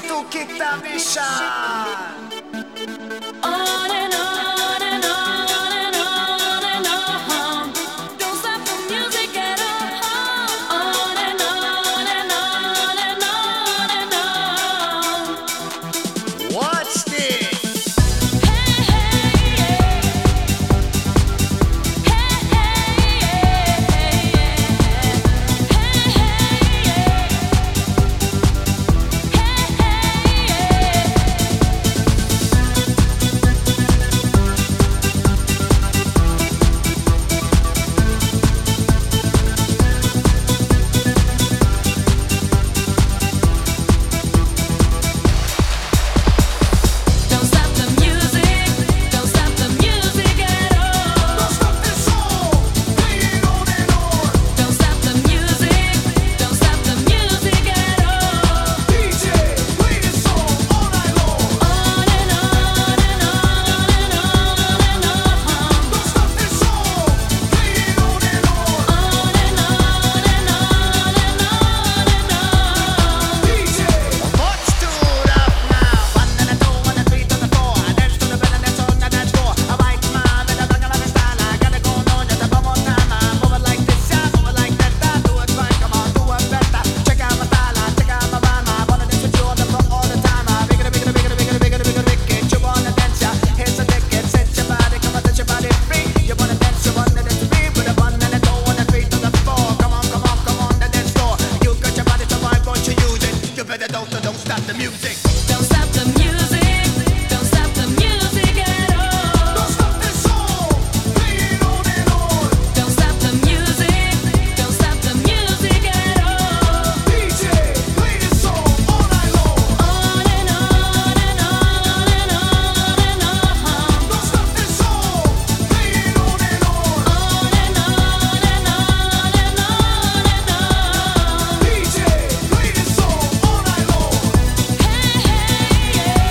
to kick the mission. On and on and on and on and on. Don't stop the music at all. On and on and on and on and on. Watch this. Hey, hey, yeah. Hey, hey, yeah. Hey, hey, yeah. Don't stop the music. Don't stop the music at all. Don't stop this song. Play it on and on. Don't stop the music. Don't stop the music at all. DJ, play this song all night long. On and on and on and on and on. Don't stop this song. Play it on and on. On and on and on and on and on. DJ, march to it up now. 1 and a 2 and a 3 to the 4. Dance to the beat and dance on the dance floor. A white man with a tongue on his style. I gotta go on just a one more time. Move it like this, yeah, move it like that. Do it right, come on, do it better. Check out my style, check out my rhyme. I wanna dance with you on the floor all the time. Bigger, bigger, bigger, bigger, bigger, bigger, bigger. You wanna dance, yeah? Here's a ticket, set your body, come on, touch your body free. You wanna dance, you wanna dance with me. With a 1 and a 2 and a 3 to the 4. Come on, come on, come on, the dance floor. You got your body, so why won't you use it? You better don't stop the music. Don't stop the music. Don't stop the music at all. Don't stop this song. Play it on and on. Don't stop the music. Don't stop the music at all. DJ, play this song all night long. On and on and on and on and on. Don't stop this song. Play it on and on. On and on and on and on and on. DJ, play this song all night long. Hey, hey, yeah.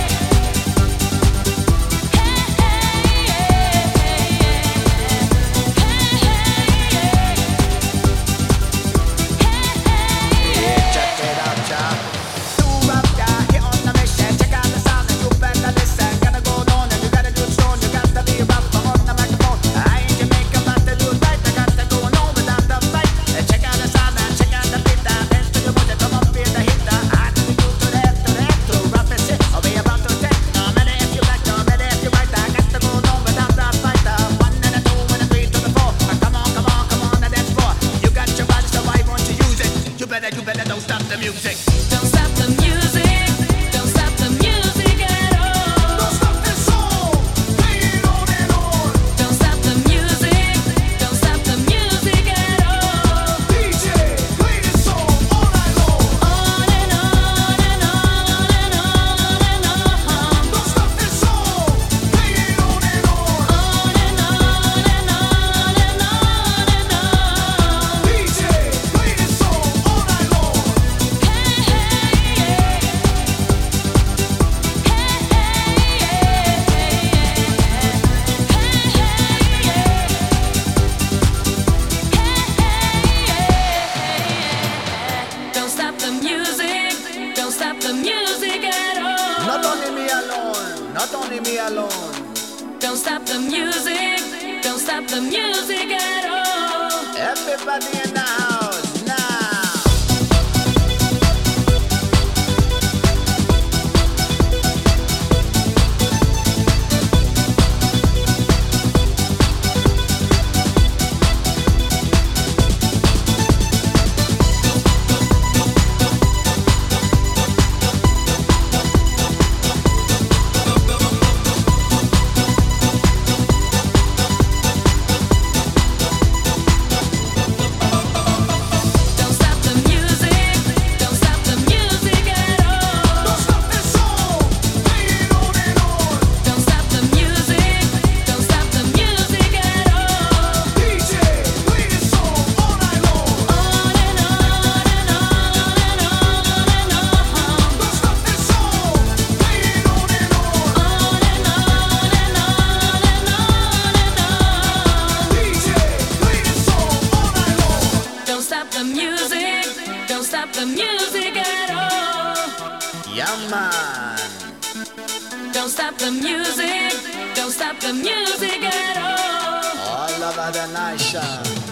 Check it out, y'all. Do up, yeah, hit on the mission. Check out the sound and you better listen. Gotta go on and you gotta do it strong. You got to be rapper on the microphone. I ain't Jamaican, but to do it right. I got to go on without the fight. Check out the sound and check out the beat. Dance to the mood, come up, feel the hit. I do you to the left, to rap and shit. I'll be about to take. No matter if you like, no matter if you right. I got to go on without the fight. 1 and a 2 and a 3 to the 4. Come on, come on, come on, the dance floor. You got your body, so why won't you use it? You better don't stop the music. Don't stop the music. Don't stop the music at all. Don't stop this song. Play it on and on. Don't stop the music. Don't stop the music at all. DJ, play this song all night long. On and on and on and on and on. Don't stop this song. Play it on and on. On and on and on and on and on. DJ, play this song all night long. Hey, hey, yeah. Don't stop the music. Don't stop the music at all. Not only me alone. Not only me alone. Don't stop the music. Don't stop the music at all. Everybody in the house now. Don't stop the music. Don't stop the music at all. Don't stop this song. Play it on and on. Don't stop the music. Don't stop the music at all. DJ, play this song all night long. On and on and on and on and on. Don't stop this song. Play it on and on. On and on and on and on and on. DJ, play this song all night long. Don't stop the music. Don't stop the music at all. Yeah, Yeah, man. Don't stop the music. Don't stop the music at all. All over the nation.